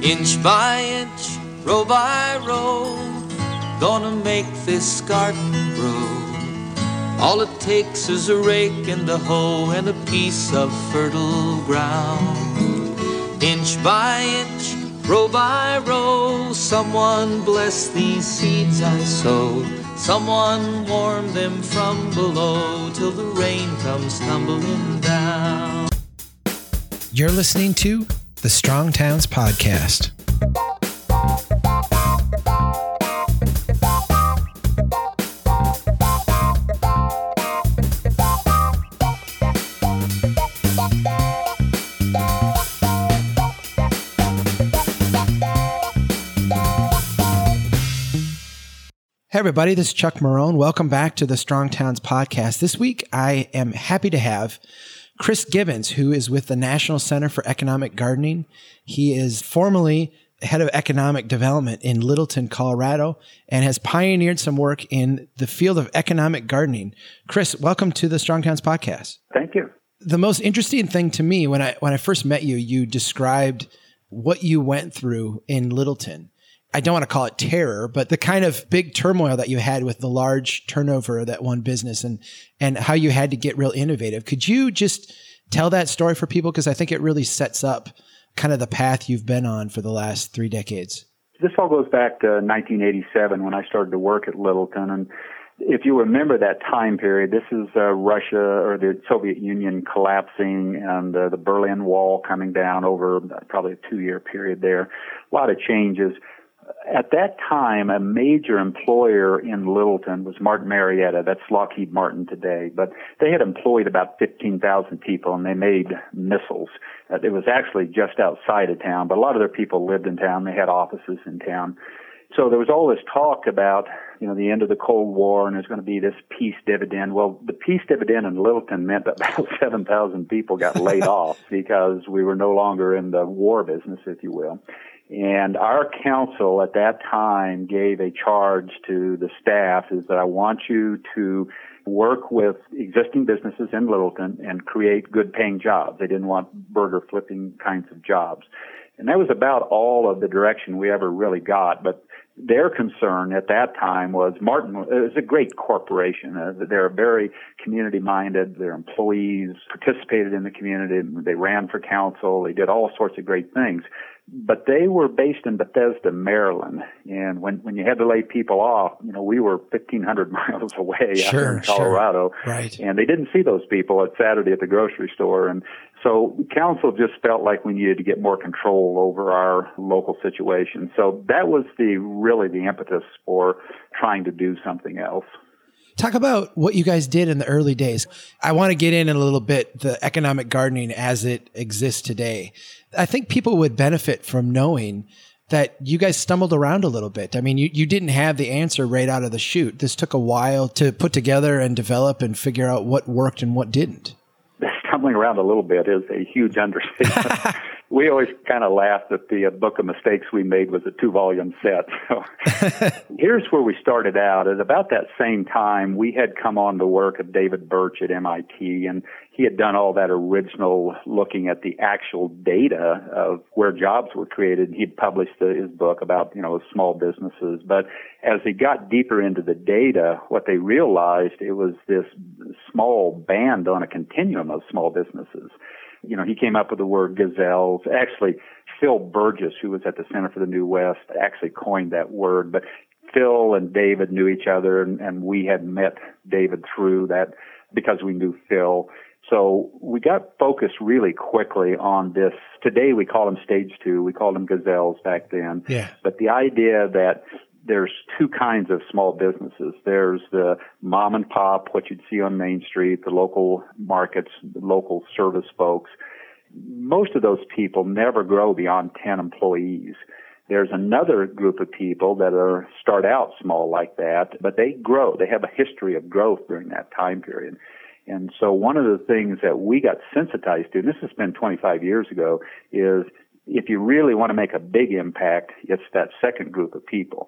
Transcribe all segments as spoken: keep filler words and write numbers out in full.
Inch by inch, row by row, gonna make this garden grow. All it takes is a rake and a hoe and a piece of fertile ground. Inch by inch, row by row, someone bless these seeds I sowed. Someone warm them from below till the rain comes tumbling down. You're listening to the Strong Towns Podcast. Hey everybody, this is Chuck Marohn. Welcome back to the Strong Towns Podcast. This week, I am happy to have Chris Gibbons, who is with the National Center for Economic Gardening. He is formerly head of economic development in Littleton, Colorado, and has pioneered some work in the field of economic gardening. Chris, welcome to the Strong Towns Podcast. Thank you. The most interesting thing to me, when I when I first met you, you described what you went through in Littleton. I don't want to call it terror, but the kind of big turmoil that you had with the large turnover of that one business and, and how you had to get real innovative. Could you just tell that story for people? Because I think it really sets up kind of the path you've been on for the last three decades. This all goes back to nineteen eighty-seven when I started to work at Littleton. And if you remember that time period, this is uh, Russia or the Soviet Union collapsing and uh, the Berlin Wall coming down over probably a two-year period there. A lot of changes. At that time, a major employer in Littleton was Martin Marietta. That's Lockheed Martin today. But they had employed about fifteen thousand people, and they made missiles. Uh, it was actually just outside of town, but a lot of their people lived in town. They had offices in town. So there was all this talk about, you know, the end of the Cold War, and there's going to be this peace dividend. Well, the peace dividend in Littleton meant that about seven thousand people got laid off because we were no longer in the war business, if you will. And our council at that time gave a charge to the staff is that I want you to work with existing businesses in Littleton and create good paying jobs. They didn't want burger flipping kinds of jobs. And that was about all of the direction we ever really got. But their concern at that time was Martin it was a great corporation. Uh, they're very community minded. Their employees participated in the community. They ran for council. They did all sorts of great things. But they were based in Bethesda, Maryland. And when, when you had to lay people off, you know, we were fifteen hundred miles away sure, out there in Colorado. Sure. Right. And they didn't see those people at Saturday at the grocery store. And so council just felt like we needed to get more control over our local situation. So that was the really the impetus for trying to do something else. Talk about what you guys did in the early days. I want to get in a little bit the economic gardening as it exists today. I think people would benefit from knowing that you guys stumbled around a little bit. I mean, you, you didn't have the answer right out of the chute. This took a while to put together and develop and figure out what worked and what didn't. Stumbling around a little bit is a huge understatement. We always kind of laughed that the uh, book of mistakes we made was a two-volume set. So here's where we started out. At about that same time, we had come on the work of David Birch at M I T, and he had done all that original looking at the actual data of where jobs were created. He'd published the, his book about, you know, small businesses. But as he got deeper into the data, what they realized, it was this small band on a continuum of small businesses. You know, he came up with the word gazelles. Actually, Phil Burgess, who was at the Center for the New West, actually coined that word. But Phil and David knew each other, and, and we had met David through that because we knew Phil. So we got focused really quickly on this. Today we call them stage two. We called them gazelles back then. Yeah. But the idea that there's two kinds of small businesses. There's the mom and pop, what you'd see on Main Street, the local markets, the local service folks. Most of those people never grow beyond ten employees. There's another group of people that are start out small like that, but they grow. They have a history of growth during that time period. And so one of the things that we got sensitized to, and this has been twenty-five years ago, is if you really want to make a big impact, it's that second group of people.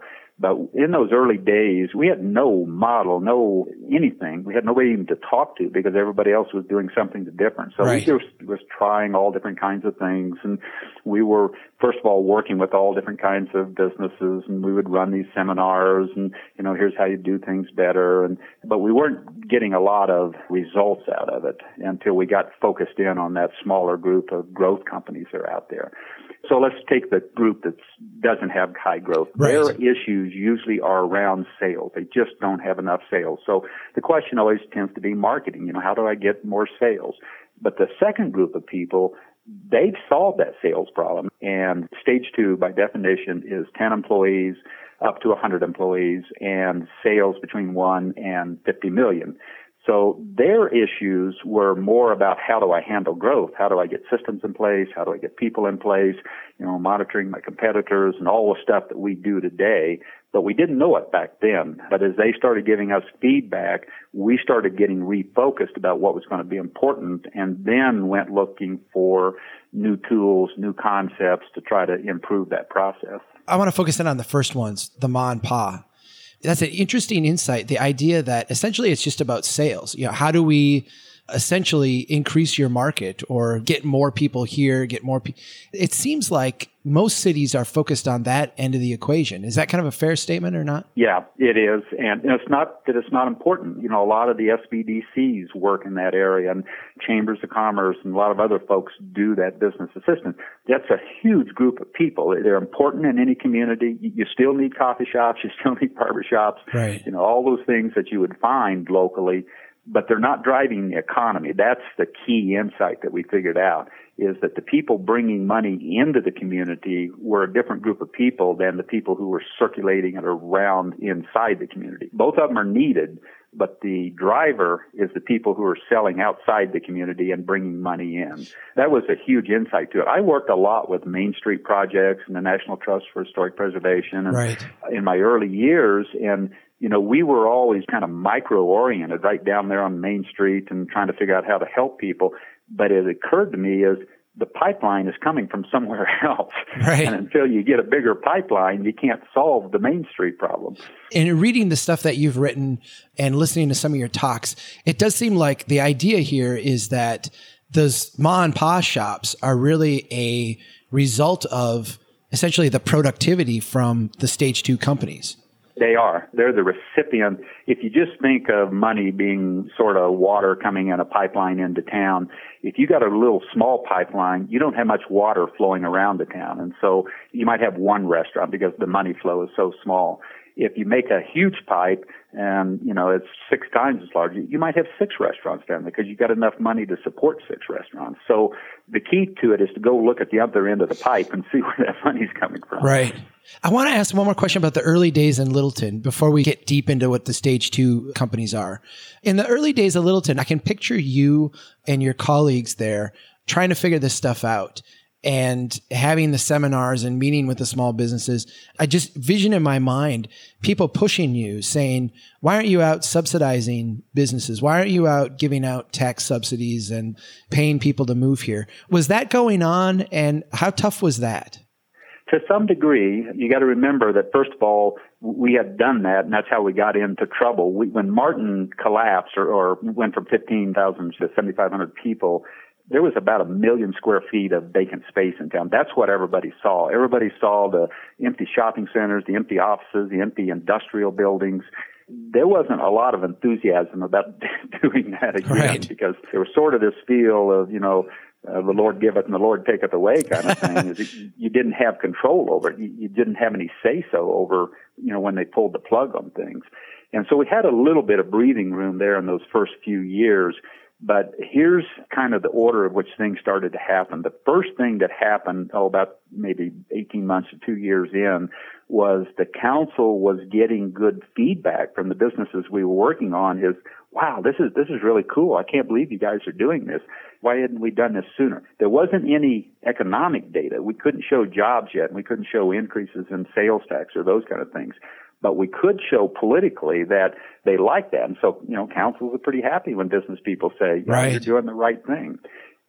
But in those early days, we had no model, no anything. We had nobody even to talk to because everybody else was doing something different. So right. we just was trying all different kinds of things. And we were, first of all, working with all different kinds of businesses. And we would run these seminars and, you know, here's how you do things better. And but we weren't getting a lot of results out of it until we got focused in on that smaller group of growth companies that are out there. So let's take the group that doesn't have high growth. Right. Their issues usually are around sales. They just don't have enough sales. So the question always tends to be marketing. You know, how do I get more sales? But the second group of people, they've solved that sales problem. And stage two, by definition, is ten employees up to one hundred employees and sales between one and fifty million. So their issues were more about how do I handle growth? How do I get systems in place? How do I get people in place? You know, monitoring my competitors and all the stuff that we do today. But we didn't know it back then. But as they started giving us feedback, we started getting refocused about what was going to be important and then went looking for new tools, new concepts to try to improve that process. I want to focus in on the first ones, the ma and pa. That's an interesting insight. The idea that essentially it's just about sales. You know, how do we essentially increase your market or get more people here, get more people? It seems like most cities are focused on that end of the equation. Is that kind of a fair statement or not? Yeah, it is. And it's not that it's not important. You know, a lot of the S B D Cs work in that area and chambers of commerce and a lot of other folks do that business assistance. That's a huge group of people. They're important in any community. You still need coffee shops. You still need barber shops. Right. You know, all those things that you would find locally, but they're not driving the economy. That's the key insight that we figured out, is that the people bringing money into the community were a different group of people than the people who were circulating it around inside the community. Both of them are needed, but the driver is the people who are selling outside the community and bringing money in. That was a huge insight to it. I worked a lot with Main Street projects and the National Trust for Historic Preservation and right. in my early years, and you know, we were always kind of micro-oriented right down there on Main Street and trying to figure out how to help people. But it occurred to me is the pipeline is coming from somewhere else. Right. And until you get a bigger pipeline, you can't solve the Main Street problem. In reading the stuff that you've written and listening to some of your talks, it does seem like the idea here is that those ma and pa shops are really a result of essentially the productivity from the stage two companies. They are. They're the recipient. If you just think of money being sort of water coming in a pipeline into town, if you got a little small pipeline, you don't have much water flowing around the town. And so you might have one restaurant because the money flow is so small. If you make a huge pipe and, you know, it's six times as large, you might have six restaurants down there because you've got enough money to support six restaurants. So the key to it is to go look at the other end of the pipe and see where that money's coming from. Right. I want to ask one more question about the early days in Littleton before we get deep into what the stage two companies are. In the early days of Littleton, I can picture you and your colleagues there trying to figure this stuff out and having the seminars and meeting with the small businesses. I just vision in my mind people pushing you saying, why aren't you out subsidizing businesses? Why aren't you out giving out tax subsidies and paying people to move here? Was that going on, and how tough was that? To some degree, you got to remember that, first of all, we had done that, and that's how we got into trouble. We, when Martin collapsed or, or went from fifteen thousand to seventy-five hundred people, there was about a million square feet of vacant space in town. That's what everybody saw. Everybody saw the empty shopping centers, the empty offices, the empty industrial buildings. There wasn't a lot of enthusiasm about doing that again, right. because there was sort of this feel of, you know, Uh, the Lord giveth and the Lord taketh away kind of thing. Is it, you didn't have control over it. You, you didn't have any say-so over, you know, when they pulled the plug on things. And so we had a little bit of breathing room there in those first few years. But here's kind of the order of which things started to happen. The first thing that happened, oh, about maybe eighteen months to two years in, was the council was getting good feedback from the businesses we were working on is, wow, this is this is really cool. I can't believe you guys are doing this. Why hadn't we done this sooner? There wasn't any economic data. We couldn't show jobs yet, and we couldn't show increases in sales tax or those kind of things. But we could show politically that they like that. And so, you know, councils are pretty happy when business people say, yeah, right. you're doing the right thing.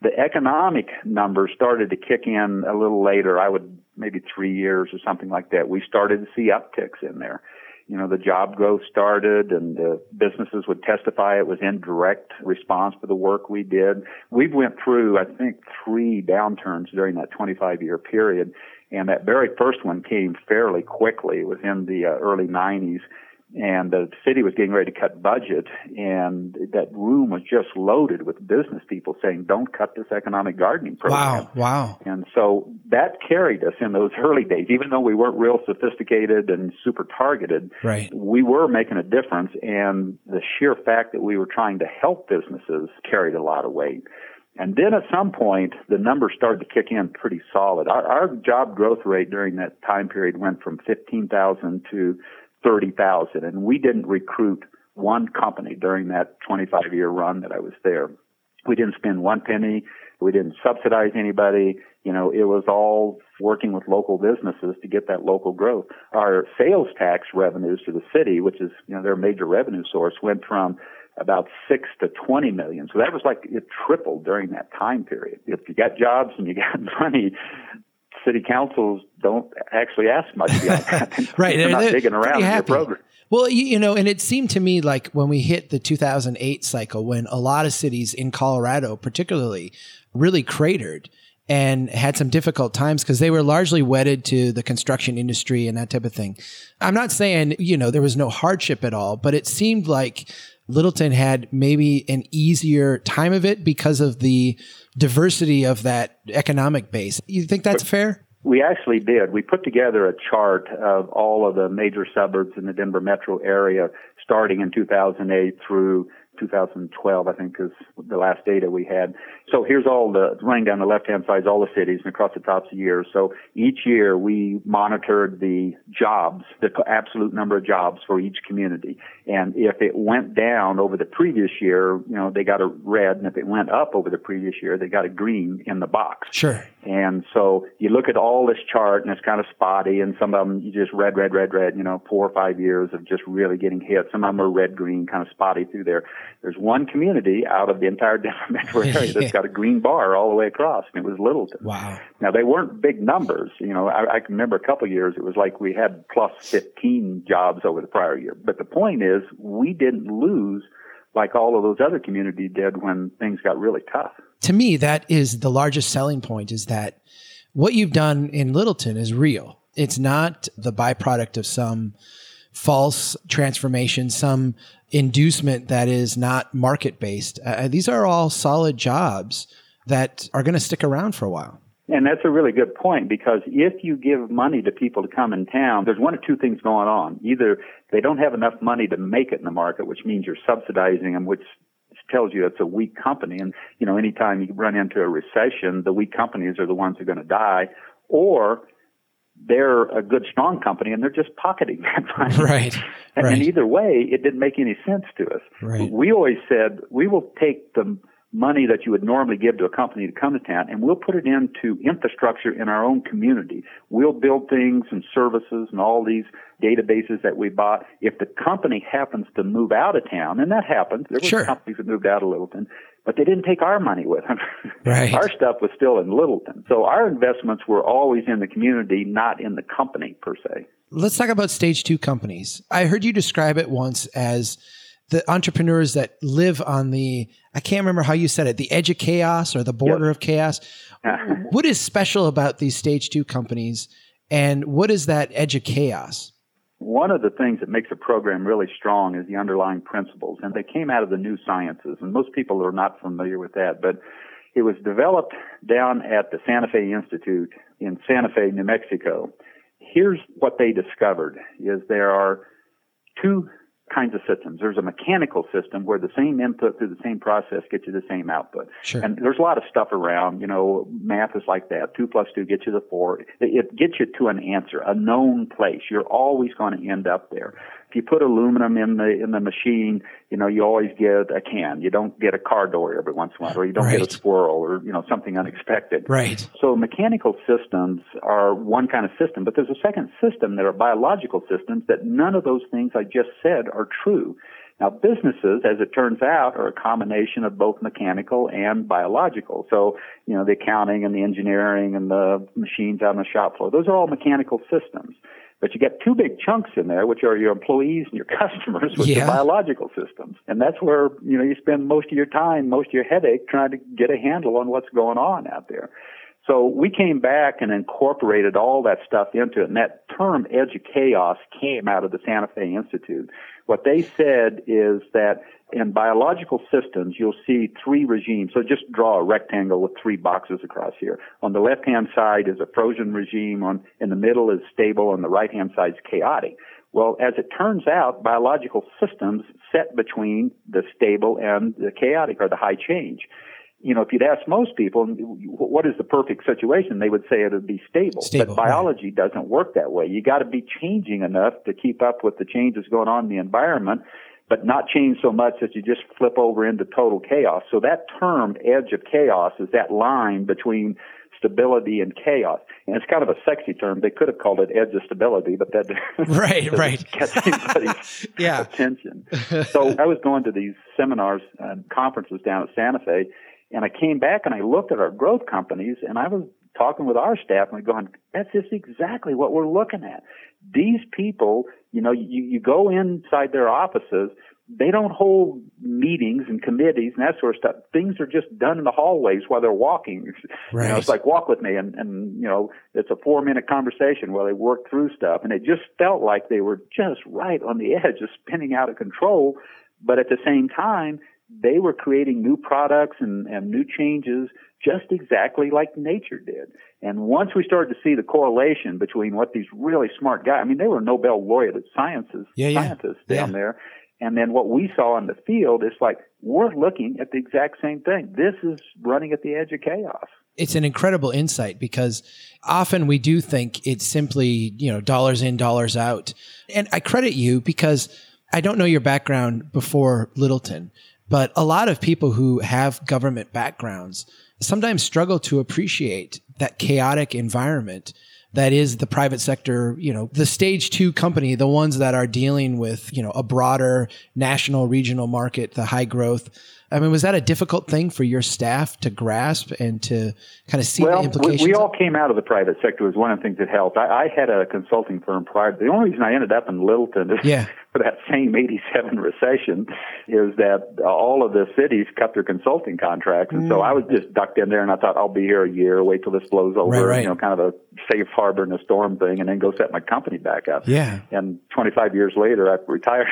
The economic numbers started to kick in a little later. I would maybe three years or something like that. We started to see upticks in there. You know, the job growth started, and the businesses would testify it was in direct response to the work we did. We went through, I think, three downturns during that twenty-five year period, and that very first one came fairly quickly. It was in the uh, early nineties. And the city was getting ready to cut budget, and that room was just loaded with business people saying, don't cut this economic gardening program. Wow, wow. And so that carried us in those early days. Even though we weren't real sophisticated and super targeted, right. we were making a difference, and the sheer fact that we were trying to help businesses carried a lot of weight. And then at some point, the numbers started to kick in pretty solid. Our, our job growth rate during that time period went from fifteen thousand to thirty thousand, and we didn't recruit one company during that twenty-five year run that I was there. We didn't spend one penny. We didn't subsidize anybody. You know, it was all working with local businesses to get that local growth. Our sales tax revenues to the city, which is, you know, their major revenue source, went from about six to twenty million. So that was like, it tripled during that time period. If you got jobs and you got money, city councils don't actually ask much beyond that. Right. They're, They're not digging around in your program. Well, you, you know, and it seemed to me like when we hit the two thousand eight cycle, when a lot of cities in Colorado particularly really cratered and had some difficult times because they were largely wedded to the construction industry and that type of thing. I'm not saying, you know, there was no hardship at all, but it seemed like Littleton had maybe an easier time of it because of the diversity of that economic base. You think that's fair? We actually did. We put together a chart of all of the major suburbs in the Denver metro area starting in two thousand eight through two thousand twelve, I think, is the last data we had. So here's all the, running down the left-hand side, is all the cities and across the tops of years. So each year we monitored the jobs, the absolute number of jobs for each community. And if it went down over the previous year, you know, they got a red. And if it went up over the previous year, they got a green in the box. Sure. And so you look at all this chart and it's kind of spotty, and some of them you just red, red, red, red, you know, four or five years of just really getting hit. Some of them are red, green, kind of spotty through there. There's one community out of the entire Denver metro area that's got a green bar all the way across, and it was Littleton. Wow. Now, they weren't big numbers. You know, I, I can remember a couple of years, it was like we had plus fifteen jobs over the prior year. But the point is, we didn't lose like all of those other communities did when things got really tough. To me, that is the largest selling point, is that what you've done in Littleton is real. It's not the byproduct of some false transformation, some inducement that is not market-based. Uh, these are all solid jobs that are going to stick around for a while. And that's a really good point, because if you give money to people to come in town, there's one of two things going on. Either they don't have enough money to make it in the market, which means you're subsidizing them, which tells you it's a weak company. And, you know, anytime you run into a recession, the weak companies are the ones who are going to die. Or they're a good, strong company, and they're just pocketing that money. Right. And, right. and either way, it didn't make any sense to us. Right. We always said, we will take the money that you would normally give to a company to come to town, and we'll put it into infrastructure in our own community. We'll build things and services and all these databases that we bought. If the company happens to move out of town, and that happens, there were Sure. companies that moved out of Littleton, but they didn't take our money with them. Right. Our stuff was still in Littleton. So our investments were always in the community, not in the company per se. Let's talk about stage two companies. I heard you describe it once as the entrepreneurs that live on the, I can't remember how you said it, the edge of chaos or the border Yes. of chaos. What is special about these stage two companies, and what is that edge of chaos? One of the things that makes a program really strong is the underlying principles, and they came out of the new sciences, and most people are not familiar with that, but it was developed down at the Santa Fe Institute in Santa Fe, New Mexico. Here's what they discovered, is there are two kinds of systems. There's a mechanical system where the same input through the same process gets you the same output. Sure. And there's a lot of stuff around, you know, math is like that. Two plus two gets you the four. It, it gets you to an answer, a known place. You're always going to end up there. If you put aluminum in the in the machine, you know, you always get a can. You don't get a car door every once in a while, or you don't Right. get a squirrel, or, you know, something unexpected. Right. So mechanical systems are one kind of system, but there's a second system that are biological systems that none of those things I just said are true. Now, businesses, as it turns out, are a combination of both mechanical and biological. So, you know, the accounting and the engineering and the machines out on the shop floor, those are all mechanical systems. But you get two big chunks in there, which are your employees and your customers, which yeah. are biological systems. And that's where, you know, you spend most of your time, most of your headache trying to get a handle on what's going on out there. So we came back and incorporated all that stuff into it. And that term edge of chaos came out of the Santa Fe Institute. What they said is that in biological systems, you'll see three regimes. So just draw a rectangle with three boxes across here. On the left-hand side is a frozen regime. On in the middle is stable. On the right-hand side is chaotic. Well, as it turns out, biological systems set between the stable and the chaotic, or the high change. You know, if you'd ask most people, what is the perfect situation, they would say it would be stable. Stable, but biology right. doesn't work that way. You got to be changing enough to keep up with the changes going on in the environment, but not change so much that you just flip over into total chaos. So that term, edge of chaos, is that line between stability and chaos. And it's kind of a sexy term. They could have called it edge of stability, but that right, right. catch anybody's yeah. attention. So I was going to these seminars and conferences down at Santa Fe, and I came back and I looked at our growth companies, and I was talking with our staff and we're going, that's just exactly what we're looking at. These people, you know, you, you go inside their offices, they don't hold meetings and committees and that sort of stuff. Things are just done in the hallways while they're walking. Right. You know, it's like walk with me, and, and, you know, it's a four minute conversation where they work through stuff. And it just felt like they were just right on the edge of spinning out of control. But at the same time, they were creating new products and, and new changes just exactly like nature did. And once we started to see the correlation between what these really smart guys, I mean, they were Nobel laureate sciences, yeah, yeah. scientists down yeah. there. And then what we saw in the field is like, we're looking at the exact same thing. This is running at the edge of chaos. It's an incredible insight, because often we do think it's simply, you know, dollars in, dollars out. And I credit you, because I don't know your background before Littleton, but a lot of people who have government backgrounds sometimes struggle to appreciate that chaotic environment that is the private sector, you know, the stage two company, the ones that are dealing with, you know, a broader national, regional market, the high growth. I mean, was that a difficult thing for your staff to grasp and to kind of see well, the implications? We, we all came out of the private sector was one of the things that helped. I, I had a consulting firm prior. The only reason I ended up in Littleton is yeah. for that same eighty-seven recession is that all of the cities cut their consulting contracts. And mm. so I was just ducked in there, and I thought, I'll be here a year, wait till this blows over, right, right. you know, kind of a safe harbor in a storm thing, and then go set my company back up. Yeah. And twenty-five years later, I retired.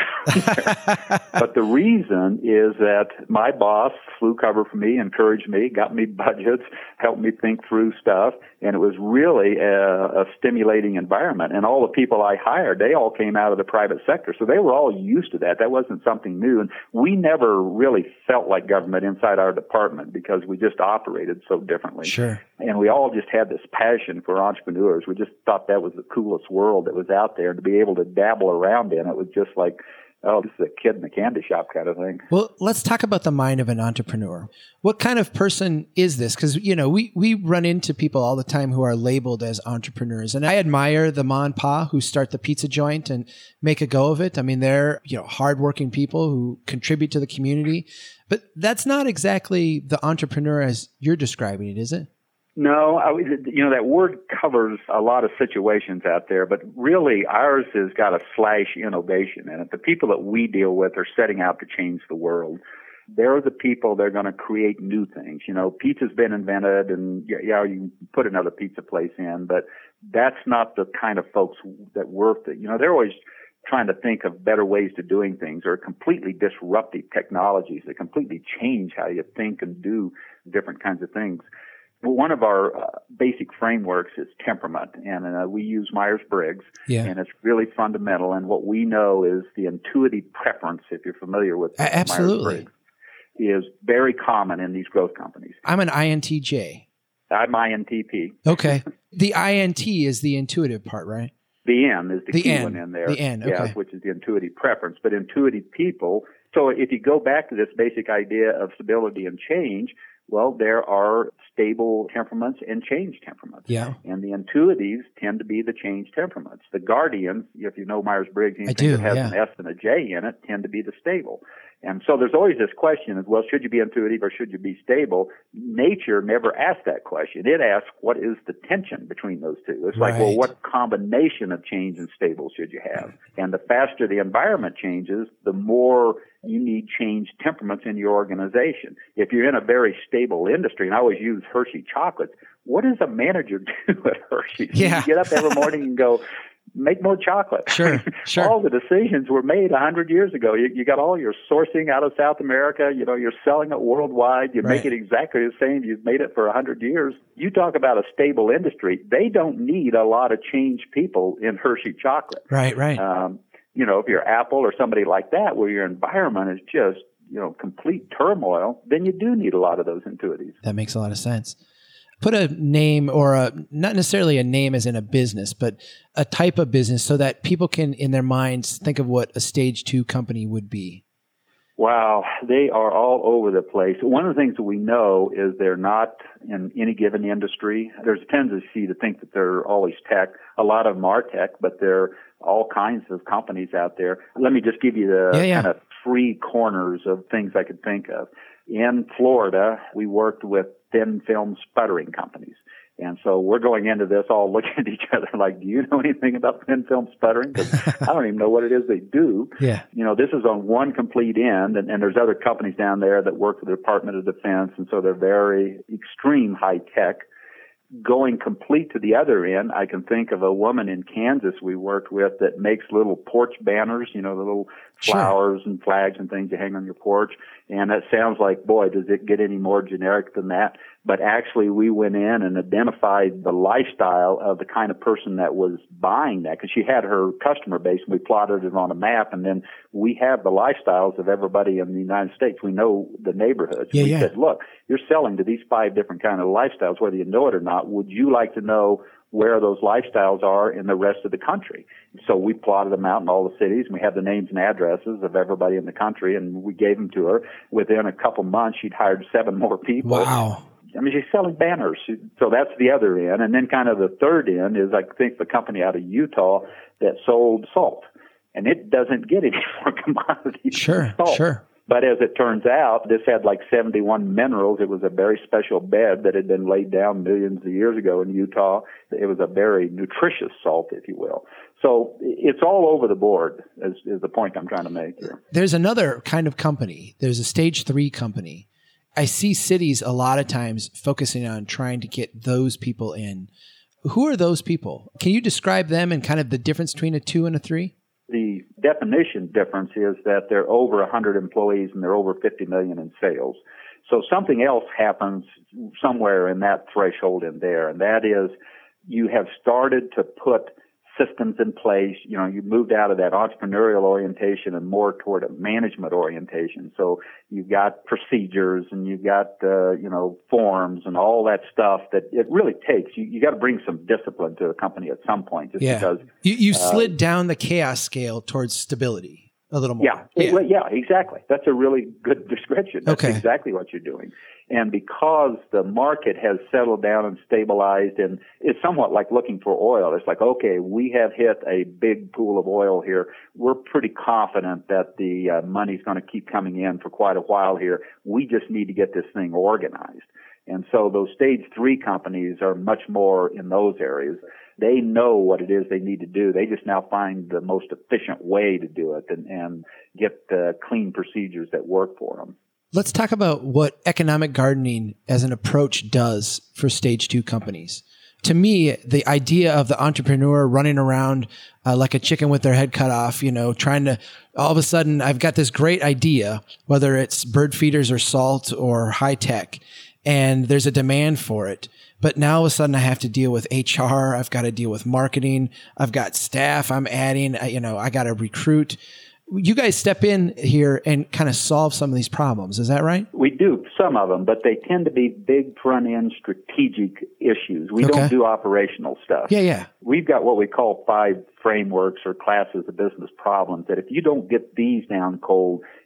But the reason is that my boss flew cover for me, encouraged me, got me budgets, helped me think through stuff, and it was really a, a stimulating environment. And all the people I hired, they all came out of the private sector, so they were all used to that. That wasn't something new, and we never really felt like government inside our department because we just operated so differently. Sure. And we all just had this passion for entrepreneurs. We just thought that was the coolest world that was out there. To be able to dabble around in it was just like, oh, this is a kid in a candy shop kind of thing. Well, let's talk about the mind of an entrepreneur. What kind of person is this? Because, you know, we, we run into people all the time who are labeled as entrepreneurs. And I admire the ma and pa who start the pizza joint and make a go of it. I mean, they're, you know, hardworking people who contribute to the community. But that's not exactly the entrepreneur as you're describing it, is it? No, I, you know, that word covers a lot of situations out there, but really ours has got a slash innovation in it. The people that we deal with are setting out to change the world. They're the people that are going to create new things. You know, pizza's been invented, and yeah, you can put another pizza place in, but that's not the kind of folks that work. You know, they're always trying to think of better ways to doing things, or completely disruptive technologies that completely change how you think and do different kinds of things. Well, one of our uh, basic frameworks is temperament, and uh, we use Myers-Briggs, yeah. and it's really fundamental. And what we know is the intuitive preference, if you're familiar with uh, absolutely. Myers-Briggs, is very common in these growth companies. I'm an I N T J. I'm I N T P. Okay. The I N T is the intuitive part, right? The N is the, the key N. one in there. The N, okay. Yes, which is the intuitive preference. But intuitive people, so if you go back to this basic idea of stability and change, Well, there are stable temperaments and change temperaments. Yeah. And the intuitives tend to be the change temperaments. The guardians, if you know Myers-Briggs, anything do, that has yeah. an S and a J in it, tend to be the stable. And so there's always this question of, well, should you be intuitive or should you be stable? Nature never asked that question. It asked, what is the tension between those two? It's like, Right. well, what combination of change and stable should you have? And the faster the environment changes, the more you need change temperaments in your organization. If you're in a very stable industry, and I always use Hershey chocolates, what does a manager do at Hershey? Yeah. You get up every morning and go, make more chocolate. Sure, sure. All the decisions were made a hundred years ago. You, you got all your sourcing out of South America. You know, you're selling it worldwide. You Right. make it exactly the same. You've made it for a hundred years. You talk about a stable industry. They don't need a lot of change people in Hershey chocolate. Right, right. Um, you know, if you're Apple or somebody like that, where your environment is just, you know, complete turmoil, then you do need a lot of those intuitives. That makes a lot of sense. Put a name or a, not necessarily a name as in a business, but a type of business so that people can, in their minds, think of what a stage two company would be. Wow, they are all over the place. One of the things that we know is they're not in any given industry. There's a tendency to think that they're always tech. A lot of them are tech, but there are all kinds of companies out there. Let me just give you the Yeah, yeah. kind of three corners of things I could think of. In Florida, we worked with thin film sputtering companies. And so we're going into this all looking at each other like, do you know anything about thin film sputtering? Because I don't even know what it is they do. Yeah. You know, this is on one complete end, and, and there's other companies down there that work for the Department of Defense, and so they're very extreme high tech. Going complete to the other end, I can think of a woman in Kansas we worked with that makes little porch banners, you know, the little Sure. flowers and flags and things you hang on your porch. And that sounds like, boy, does it get any more generic than that? But actually, we went in and identified the lifestyle of the kind of person that was buying that, because she had her customer base, and we plotted it on a map. And then we have the lifestyles of everybody in the United States. We know the neighborhoods. Yeah, we yeah. said, look, you're selling to these five different kind of lifestyles, whether you know it or not. Would you like to know where those lifestyles are in the rest of the country? So we plotted them out in all the cities, and we have the names and addresses of everybody in the country, and we gave them to her. Within a couple months, she'd hired seven more people. Wow. I mean, she's selling banners. So that's the other end. And then kind of the third end is, I think, the company out of Utah that sold salt. And it doesn't get any more commodities Sure, than salt. sure. But as it turns out, this had like seventy-one minerals. It was a very special bed that had been laid down millions of years ago in Utah. It was a very nutritious salt, if you will. So it's all over the board, is, is the point I'm trying to make here. There's another kind of company. There's a stage three company. I see cities a lot of times focusing on trying to get those people in. Who are those people? Can you describe them and kind of the difference between a two and a three? The definition difference is that they're over one hundred employees and they're over fifty million in sales. So something else happens somewhere in that threshold in there, and that is you have started to put systems in place. You know, you moved out of that entrepreneurial orientation and more toward a management orientation. So you've got procedures and you've got, uh, you know, forms and all that stuff that it really takes. You, you got to bring some discipline to a company at some point, just Yeah. because. You, you uh, slid down the chaos scale towards stability a little more. Yeah, it- yeah, exactly. That's a really good description. That's Okay. exactly what you're doing. And because the market has settled down and stabilized, and it's somewhat like looking for oil. It's like, okay, we have hit a big pool of oil here. We're pretty confident that the uh, money's going to keep coming in for quite a while here. We just need to get this thing organized. And so those stage three companies are much more in those areas. They know what it is they need to do. They just now find the most efficient way to do it and, and get uh, clean procedures that work for them. Let's talk about what economic gardening as an approach does for stage two companies. To me, the idea of the entrepreneur running around uh, like a chicken with their head cut off, you know, trying to, all of a sudden, I've got this great idea, whether it's bird feeders or salt or high tech, and there's a demand for it. But now all of a sudden I have to deal with H R. I've got to deal with marketing. I've got staff I'm adding, you know, I got to recruit. You guys step in here and kind of solve some of these problems. Is that right? We do, some of them, but they tend to be big front-end strategic issues. We Okay. don't do operational stuff. Yeah, yeah. We've got what we call five frameworks or classes of business problems that if you don't get these down cold,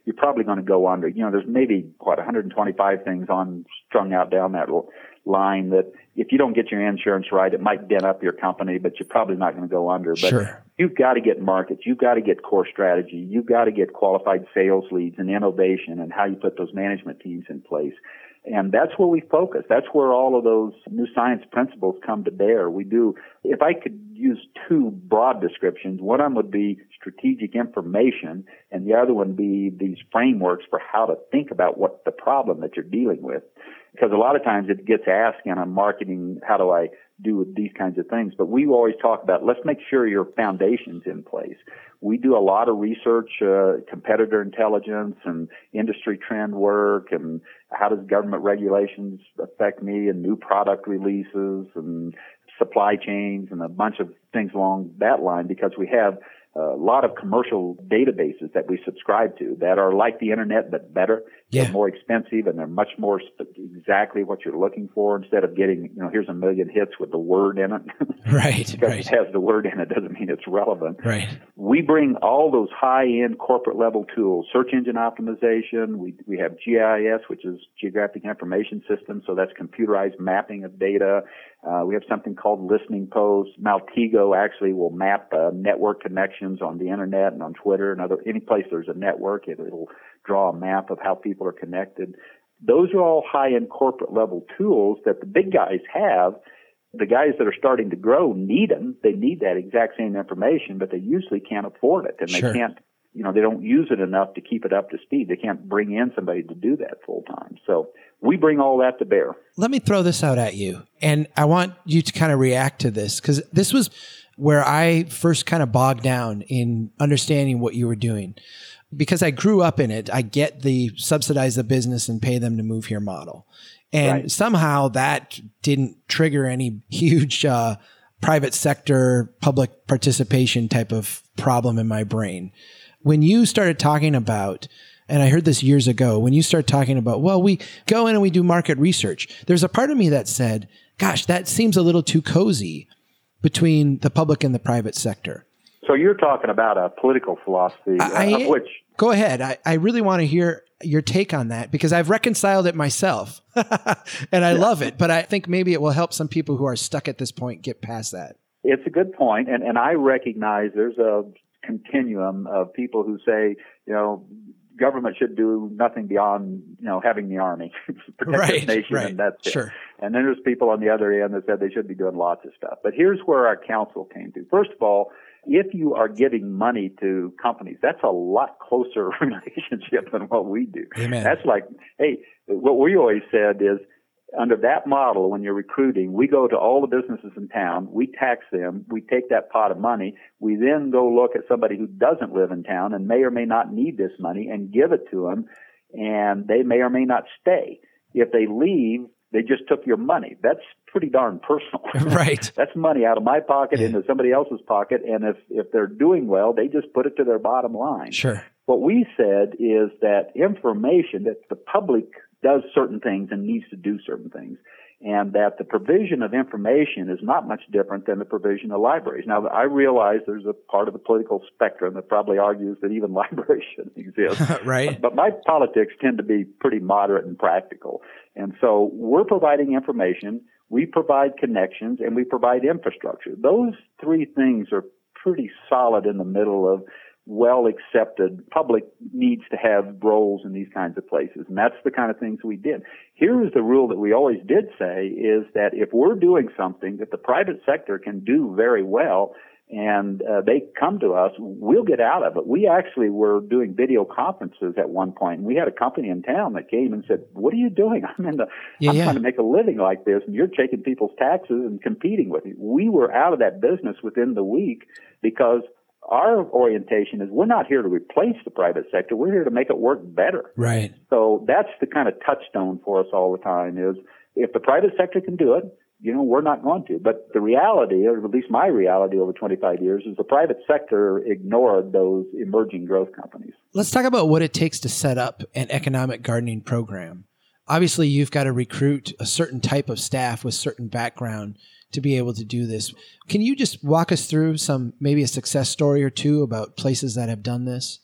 you're probably going to go under. You know, there's maybe, what, one hundred twenty-five things on strung out down that line that if you don't get your insurance right, it might dent up your company, but you're probably not going to go under. But sure. You've got to get markets. You've got to get core strategy. You've got to get qualified sales leads and innovation and how you put those management teams in place. And that's where we focus. That's where all of those new science principles come to bear. We do, if I could use two broad descriptions, one of them would be strategic information, and the other one be these frameworks for how to think about what the problem that you're dealing with. Because a lot of times it gets asked in a marketing, how do I do these kinds of things? But we always talk about, let's make sure your foundation's in place. We do a lot of research, uh, competitor intelligence and industry trend work, and how does government regulations affect me, and new product releases and supply chains and a bunch of things along that line, because we have a lot of commercial databases that we subscribe to that are like the internet, but better. Yeah. They're more expensive, and they're much more sp- exactly what you're looking for, instead of getting, you know, here's a million hits with the word in it. Right. Because right. it has the word in it doesn't mean it's relevant. Right. We bring all those high-end corporate level tools, search engine optimization. We we have G I S, which is Geographic Information System, so that's computerized mapping of data. Uh, we have something called Listening Posts. Maltego actually will map uh, network connections on the internet and on Twitter and other any place there's a network. It, it'll draw a map of how people are connected. Those are all high-end corporate level tools that the big guys have. The guys that are starting to grow need them. They need that exact same information, but they usually can't afford it, and Sure. they can't, you know, they don't use it enough to keep it up to speed. They can't bring in somebody to do that full time. So we bring all that to bear. Let me throw this out at you, and I want you to kind of react to this, because this was where I first kind of bogged down in understanding what you were doing. Because I grew up in it, I get the subsidize the business and pay them to move here model. And Right. somehow that didn't trigger any huge uh, private sector, public participation type of problem in my brain. When you started talking about, and I heard this years ago, when you started talking about, well, we go in and we do market research, there's a part of me that said, gosh, that seems a little too cozy between the public and the private sector. So you're talking about a political philosophy, I, uh, of which... Go ahead. I, I really want to hear your take on that, because I've reconciled it myself and I yeah. love it. But I think maybe it will help some people who are stuck at this point get past that. It's a good point. And, and I recognize there's a continuum of people who say, you know, government should do nothing beyond, you know, having the army, protect right, the nation, right. and that's it. Sure. And then there's people on the other end that said they should be doing lots of stuff. But here's where our council came to. First of all, if you are giving money to companies, that's a lot closer relationship than what we do. Amen. That's like, hey, what we always said is, under that model, when you're recruiting, we go to all the businesses in town, we tax them, we take that pot of money, we then go look at somebody who doesn't live in town and may or may not need this money and give it to them, and they may or may not stay. If they leave, they just took your money. That's pretty darn personal. Right. That's money out of my pocket yeah. into somebody else's pocket, and if, if they're doing well, they just put it to their bottom line. Sure. What we said is that information, that the public does certain things and needs to do certain things, and that the provision of information is not much different than the provision of libraries. Now, I realize there's a part of the political spectrum that probably argues that even libraries shouldn't exist. Right. But my politics tend to be pretty moderate and practical. And so we're providing information, we provide connections, and we provide infrastructure. Those three things are pretty solid in the middle of well-accepted. Public needs to have roles in these kinds of places, and that's the kind of things we did. Here is the rule that we always did say, is that if we're doing something that the private sector can do very well, and uh, they come to us, we'll get out of it. We actually were doing video conferences at one point, and we had a company in town that came and said, what are you doing? I'm in the, yeah, I'm yeah. trying to make a living like this, and you're taking people's taxes and competing with you. We were out of that business within the week, because our orientation is we're not here to replace the private sector. We're here to make it work better. Right. So that's the kind of touchstone for us all the time, is if the private sector can do it, you know, we're not going to. But the reality, or at least my reality over twenty-five years, is the private sector ignored those emerging growth companies. Let's talk about what it takes to set up an economic gardening program. Obviously, you've got to recruit a certain type of staff with certain background to be able to do this. Can you just walk us through some, maybe a success story or two about places that have done this?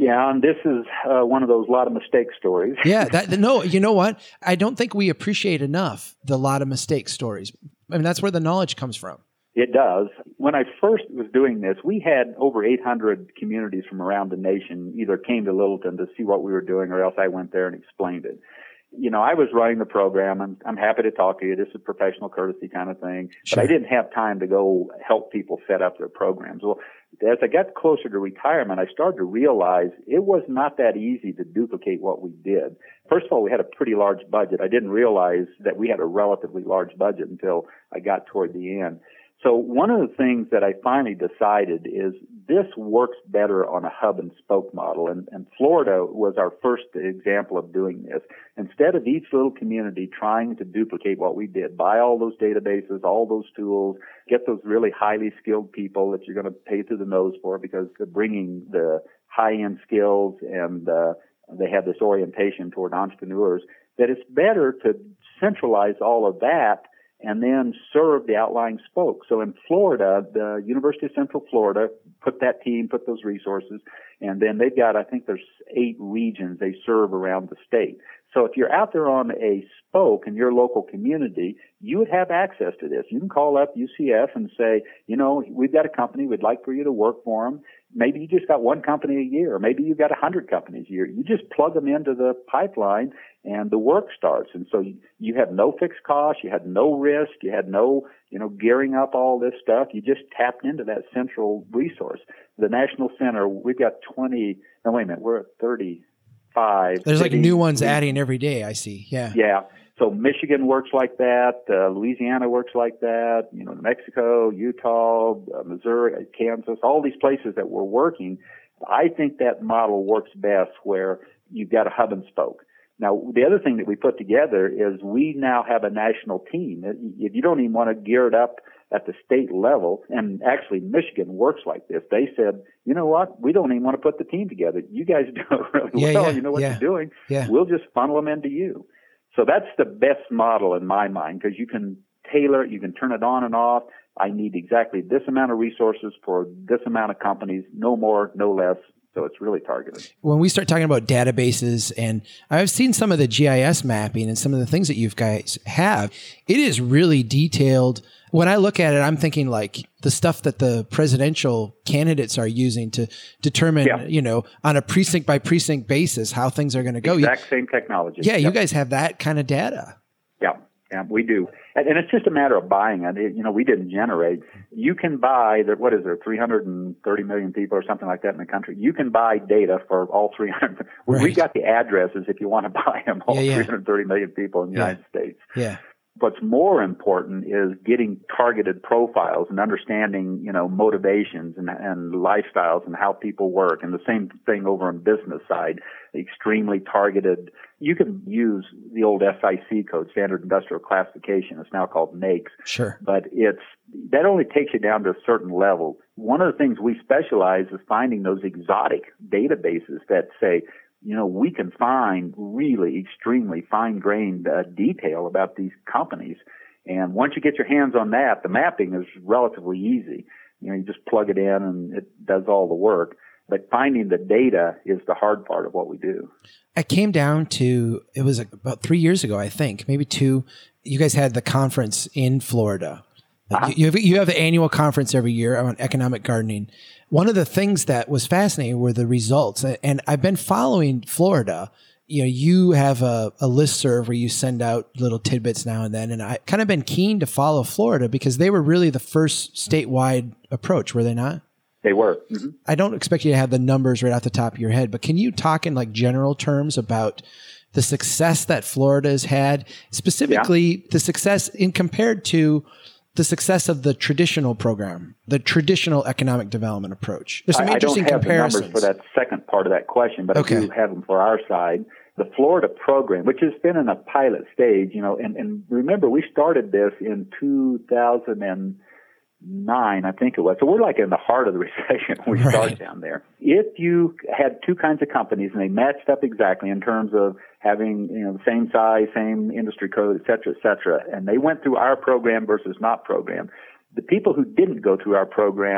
Yeah, and this is uh, one of those lot of mistake stories. Yeah, that no, you know what? I don't think we appreciate enough the lot of mistake stories. I mean, that's where the knowledge comes from. It does. When I first was doing this, we had over eight hundred communities from around the nation either came to Littleton to see what we were doing, or else I went there and explained it. You know, I was running the program, and I'm happy to talk to you. This is professional courtesy kind of thing. Sure. But I didn't have time to go help people set up their programs. Well, as I got closer to retirement, I started to realize it was not that easy to duplicate what we did. First of all, we had a pretty large budget. I didn't realize that we had a relatively large budget until I got toward the end. So one of the things that I finally decided is this works better on a hub and spoke model. And, and Florida was our first example of doing this. Instead of each little community trying to duplicate what we did, buy all those databases, all those tools, get those really highly skilled people that you're going to pay through the nose for because they're bringing the high-end skills and uh, they have this orientation toward entrepreneurs, that it's better to centralize all of that and then serve the outlying spokes. So in Florida, the University of Central Florida put that team, put those resources, and then they've got, I think there's eight regions they serve around the state. So if you're out there on a spoke in your local community, you would have access to this. You can call up U C F and say, you know, we've got a company, we'd like for you to work for them. Maybe you just got one company a year, or maybe you've got a hundred companies a year. You just plug them into the pipeline and the work starts. And so you, you have no fixed costs, you had no risk, you had no, you know, gearing up all this stuff. You just tapped into that central resource. The National Center, we've got twenty, no, wait a minute, we're at thirty-five. There's like new ones regions. adding every day, I see. Yeah. Yeah. So Michigan works like that. Uh, Louisiana works like that. You know, New Mexico, Utah, uh, Missouri, Kansas, all these places that we're working. I think that model works best where you've got a hub and spoke. Now, the other thing that we put together is we now have a national team. If you don't even want to gear it up at the state level, and actually Michigan works like this. They said, you know what, we don't even want to put the team together. You guys do it really yeah, well. Yeah, you know what yeah, you're doing. Yeah. We'll just funnel them into you. So that's the best model in my mind because you can tailor it, you can turn it on and off. I need exactly this amount of resources for this amount of companies, no more, no less. So it's really targeted. When we start talking about databases, and I've seen some of the G I S mapping and some of the things that you guys have, it is really detailed. When I look at it, I'm thinking like the stuff that the presidential candidates are using to determine, yeah. you know, on a precinct by precinct basis, how things are going to go. Exact same technology. Yeah, yep. You guys have that kind of data. Yeah. Yeah, we do. And, and it's just a matter of buying it. it. You know, we didn't generate. You can buy, there, what is there, three hundred thirty million people or something like that in the country. You can buy data for all three hundred. Right. We've got the addresses if you want to buy them, all yeah, yeah. three hundred thirty million people in the yeah. United States. Yeah. What's more important is getting targeted profiles and understanding, you know, motivations and, and lifestyles and how people work. And the same thing over on business side, extremely targeted. You can use the old S I C code, Standard Industrial Classification. It's now called N A I C S. Sure. But it's, that only takes you down to a certain level. One of the things we specialize is finding those exotic databases that say, you know, we can find really extremely fine-grained uh, detail about these companies. And once you get your hands on that, the mapping is relatively easy. You know, you just plug it in and it does all the work. But finding the data is the hard part of what we do. I came down to, it was about three years ago, I think, maybe two. You guys had the conference in Florida. Uh-huh. You have, you have the annual conference every year on economic gardening. One of the things that was fascinating were the results. And I've been following Florida. You know, you have a, a listserv where you send out little tidbits now and then. And I kind of been keen to follow Florida because they were really the first statewide approach, were they not? They were. Mm-hmm. I don't expect you to have the numbers right off the top of your head, but can you talk in like general terms about the success that Florida has had, specifically yeah. the success in compared to the success of the traditional program, the traditional economic development approach? There's some I, interesting I don't have comparisons. the numbers for that second part of that question, but okay. I do have them for our side. The Florida program, which has been in a pilot stage, you know, and, and remember, we started this in two thousand nine, I think it was. So we're like in the heart of the recession when we right. started down there. If you had two kinds of companies and they matched up exactly in terms of having, you know, the same size, same industry code, et cetera, et cetera, and they went through our program versus not program, the people who didn't go through our program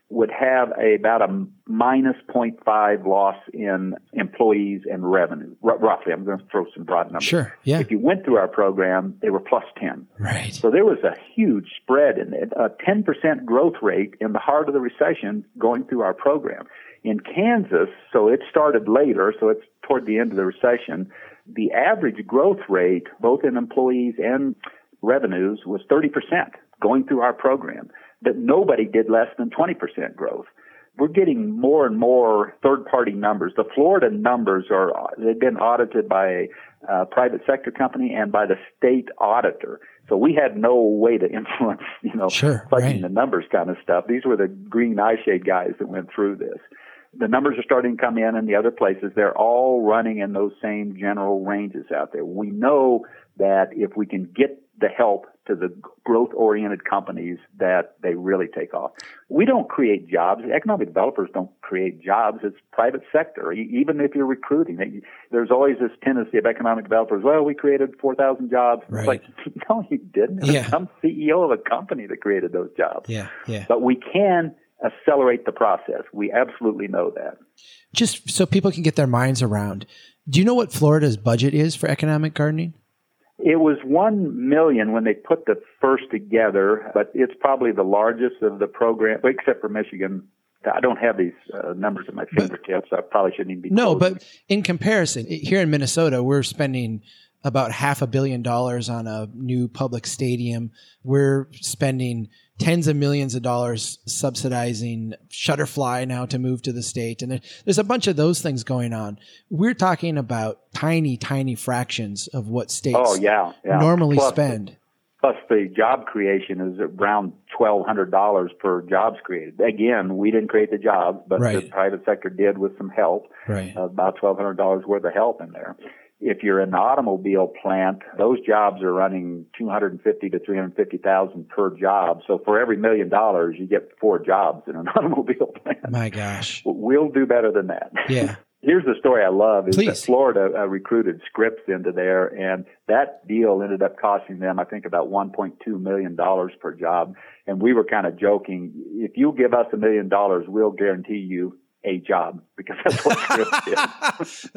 would have a, about a minus zero point five loss in employees and revenue. R- roughly, I'm going to throw some broad numbers. Sure, yeah. If you went through our program, they were plus ten. Right. So there was a huge spread in it, a ten percent growth rate in the heart of the recession going through our program. In Kansas, so it started later, so it's toward the end of the recession, the average growth rate, both in employees and revenues, was thirty percent going through our program. That nobody did less than twenty percent growth. We're getting more and more third-party numbers. The Florida numbers are, they've been audited by a uh, private sector company and by the state auditor. So we had no way to influence, you know, sure, fudging right. the numbers kind of stuff. These were the green eyeshade guys that went through this. The numbers are starting to come in in the other places. They're all running in those same general ranges out there. We know that if we can get the help to the growth-oriented companies, that they really take off. We don't create jobs. Economic developers don't create jobs. It's private sector. Even if you're recruiting, there's always this tendency of economic developers, well, we created four thousand jobs. Right. It's like, no, you didn't. It was Yeah. some C E O of a company that created those jobs. Yeah, yeah. But we can accelerate the process. We absolutely know that. Just so people can get their minds around, do you know what Florida's budget is for economic gardening? It was one million when they put the first together, but it's probably the largest of the program, except for Michigan. I don't have these uh, numbers at my fingertips. I probably shouldn't even be. No, quoting. but in comparison, here in Minnesota, we're spending about half a billion dollars on a new public stadium. We're spending tens of millions of dollars subsidizing Shutterfly now to move to the state. And there's a bunch of those things going on. We're talking about tiny, tiny fractions of what states oh, yeah, yeah. normally plus, spend. Plus the job creation is around twelve hundred dollars per jobs created. Again, we didn't create the jobs, but Right. the private sector did with some help, Right. uh, about twelve hundred dollars worth of help in there. If you're in an automobile plant, those jobs are running two hundred fifty to three hundred fifty thousand per job. So for every million dollars, you get four jobs in an automobile plant. My gosh. We'll do better than that. Yeah. Here's the story I love is Please. that Florida uh, recruited Scripps into there, and that deal ended up costing them, I think, about one point two million dollars per job. And we were kind of joking, if you give us a million dollars, we'll guarantee you a job, because that's what Scripps did.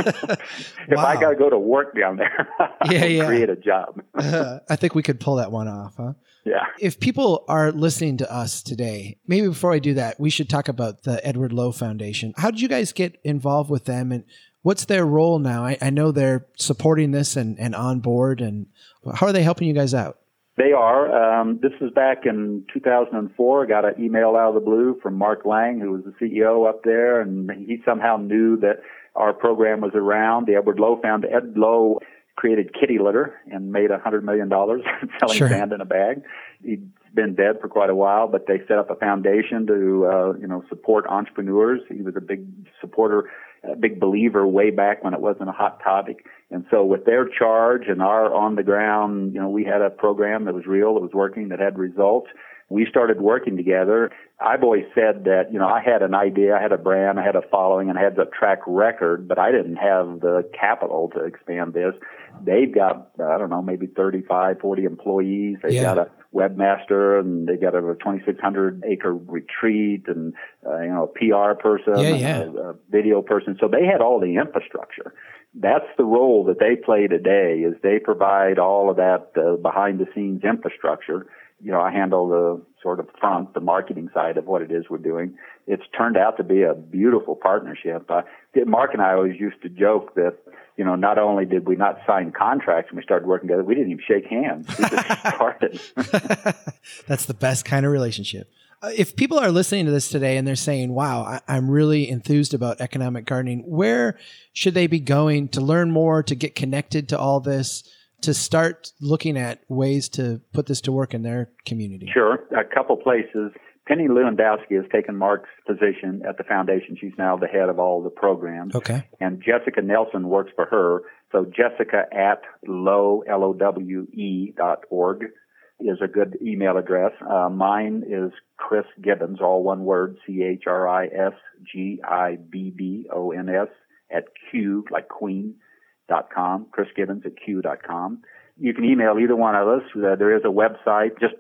If Wow. I got to go to work down there, I'll Yeah, yeah. create a job. Uh, I think we could pull that one off, huh? Yeah. If people are listening to us today, maybe before I do that, we should talk about the Edward Lowe Foundation. How did you guys get involved with them, and what's their role now? I, I know they're supporting this and, and on board, and how are they helping you guys out? They are. Um, this was back in two thousand four. I got an email out of the blue from Mark Lang, who was the C E O up there, and he somehow knew that our program was around. The Edward Lowe Foundation. Ed Lowe created kitty litter and made one hundred million dollars selling Sure. sand in a bag. He'd been dead for quite a while, but they set up a foundation to, uh, you know, support entrepreneurs. He was a big supporter, a big believer way back when it wasn't a hot topic. And so with their charge and our on the ground, you know, we had a program that was real, that was working, that had results. We started working together. I've always said that, you know, I had an idea, I had a brand, I had a following, and I had the track record, but I didn't have the capital to expand this. They've got, I don't know, maybe thirty-five, forty employees. They've Yeah. got a webmaster, and they got a twenty-six hundred acre retreat, and, uh, you know, a P R person, Yeah, yeah. A, a video person. So they had all the infrastructure. That's the role that they play today, is they provide all of that uh, behind the scenes infrastructure. You know, I handle the sort of front, the marketing side of what it is we're doing. It's turned out to be a beautiful partnership. Uh, Mark and I always used to joke that, you know, not only did we not sign contracts when we started working together, we didn't even shake hands. We just started. That's the best kind of relationship. Uh, if people are listening to this today and they're saying, wow, I, I'm really enthused about economic gardening, where should they be going to learn more, to get connected to all this, to start looking at ways to put this to work in their community? Sure. A couple places. Penny Lewandowski has taken Mark's position at the foundation. She's now the head of all the programs. Okay. And Jessica Nelson works for her. So Jessica at low, L O W E dot org is a good email address. Uh, mine is Chris Gibbons, all one word, C H R I S G I B B O N S at Q, like Queen, dot com, Chris Gibbons at Q dot com. You can email either one of us. Uh, there is a website. Just put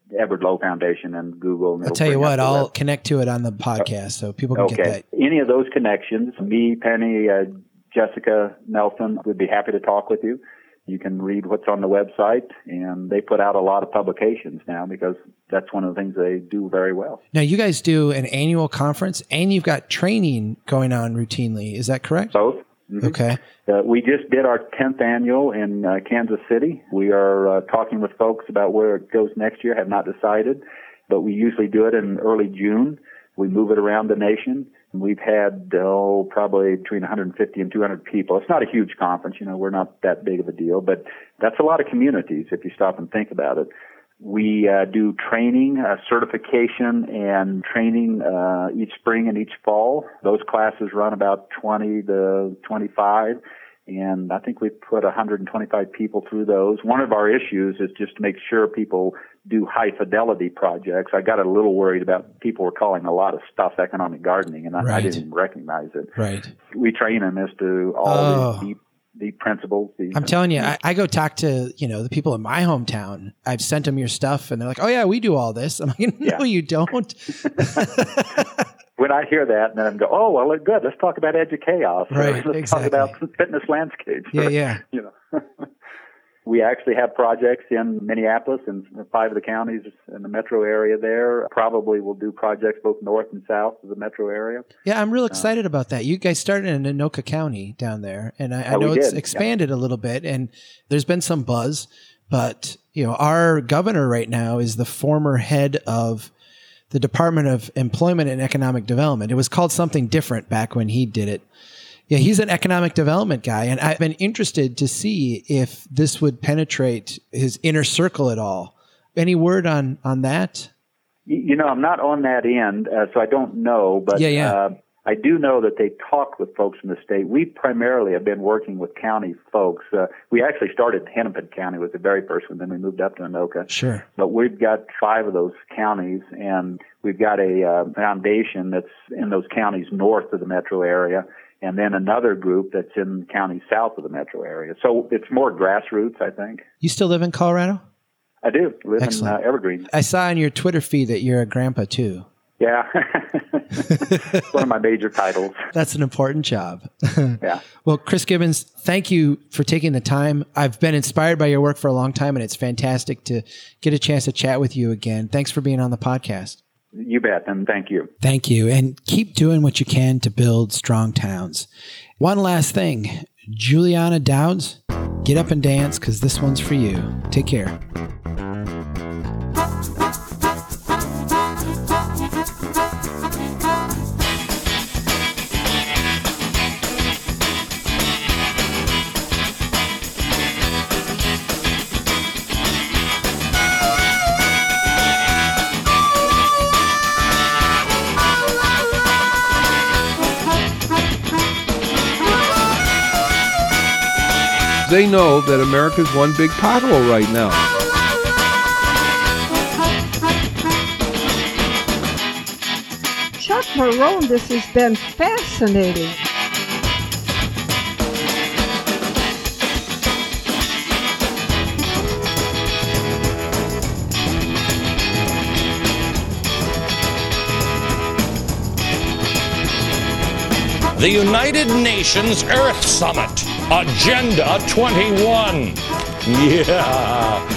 Edward Lowe Foundation and Google. And I'll tell you what, I'll connect to it on the podcast so people can okay. get that. Any of those connections, me, Penny, uh, Jessica, Nelson, would be happy to talk with you. You can read what's on the website, and they put out a lot of publications now because that's one of the things they do very well. Now, you guys do an annual conference, and you've got training going on routinely. Is that correct? Both. Mm-hmm. Okay. Uh, we just did our tenth annual in uh, Kansas City. We are uh, talking with folks about where it goes next year, have not decided, but we usually do it in early June. We move it around the nation. We've had, oh, probably between one hundred fifty and two hundred people. It's not a huge conference. You know, we're not that big of a deal, but that's a lot of communities if you stop and think about it. We uh, do training, uh, certification, and training uh, each spring and each fall. Those classes run about twenty to twenty-five, and I think we put one hundred twenty-five people through those. One of our issues is just to make sure people do high-fidelity projects. I got a little worried about people were calling a lot of stuff economic gardening, and I, right. I didn't even recognize it. Right. We train them as to all oh. these deep the principles. The, I'm telling you, I, I go talk to, you know, the people in my hometown. I've sent them your stuff and they're like, oh yeah, we do all this. I'm like, no, yeah. you don't. When I hear that, and then I go, oh, well, good. Let's talk about educhaos. Right, Let's exactly. talk about fitness landscapes. Yeah, yeah. You know. We actually have projects in Minneapolis and five of the counties in the metro area there. Probably we'll do projects both north and south of the metro area. Yeah, I'm real excited uh, about that. You guys started in Anoka County down there, and I, I oh, know it's did. expanded yeah. a little bit, and there's been some buzz. But, you know, our governor right now is the former head of the Department of Employment and Economic Development. It was called something different back when he did it. Yeah, he's an economic development guy, and I've been interested to see if this would penetrate his inner circle at all. Any word on, on that? You know, I'm not on that end, uh, so I don't know, but yeah, yeah. Uh, I do know that they talk with folks in the state. We primarily have been working with county folks. Uh, we actually started Hennepin County was the very first one, then we moved up to Anoka. Sure. But we've got five of those counties, and we've got a uh, foundation that's in those counties north of the metro area, and then another group that's in counties south of the metro area. So it's more grassroots, I think. You still live in Colorado? I do. Live Excellent. in uh, Evergreen. I saw on your Twitter feed that you're a grandpa, too. Yeah. One of my major titles. That's an important job. Yeah. Well, Chris Gibbons, thank you for taking the time. I've been inspired by your work for a long time, and it's fantastic to get a chance to chat with you again. Thanks for being on the podcast. You bet, and thank you. Thank you, and keep doing what you can to build strong towns. One last thing, Juliana Dowds, get up and dance because this one's for you. Take care. They know that America's one big pothole right now. Chuck Marohn, this has been fascinating. The United Nations Earth Summit, Agenda twenty-one. Yeah.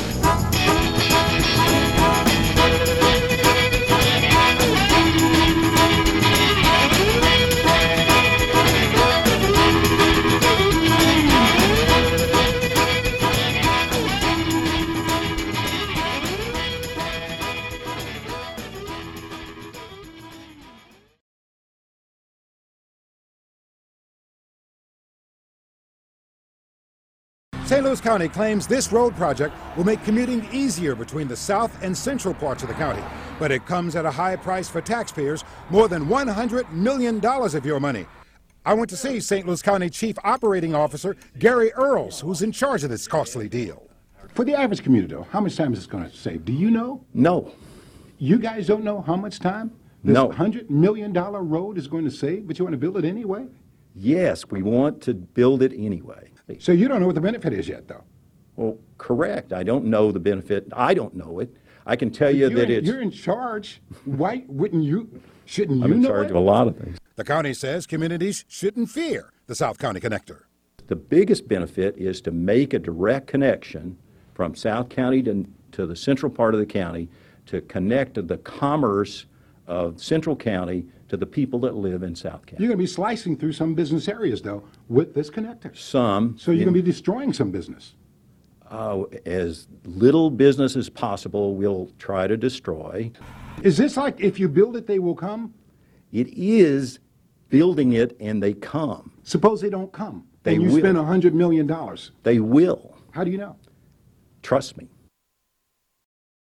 Saint Louis County claims this road project will make commuting easier between the south and central parts of the county, but it comes at a high price for taxpayers, more than one hundred million dollars of your money. I went to see Saint Louis County Chief Operating Officer Gary Earls, who's in charge of this costly deal. For the average commuter, though, how much time is this going to save? Do you know? No. You guys don't know how much time this No. one hundred million dollars road is going to save, but you want to build it anyway? Yes, we want to build it anyway. So you don't know what the benefit is yet, though? Well, correct. I don't know the benefit. I don't know it. I can tell you You're that in, it's... You're in charge. Why wouldn't you? Shouldn't you I'm in know charge it? of a lot of things. The county says communities shouldn't fear the South County Connector. The biggest benefit is to make a direct connection from South County to, to the central part of the county to connect the commerce of Central County to the people that live in South County. You're going to be slicing through some business areas, though, with this connector. Some. So you're in- going to be destroying some business. Uh, as little business as possible, we'll try to destroy. Is this like if you build it, they will come? It is building it and they come. Suppose they don't come. They and you will. spend one hundred million dollars. They will. How do you know? Trust me.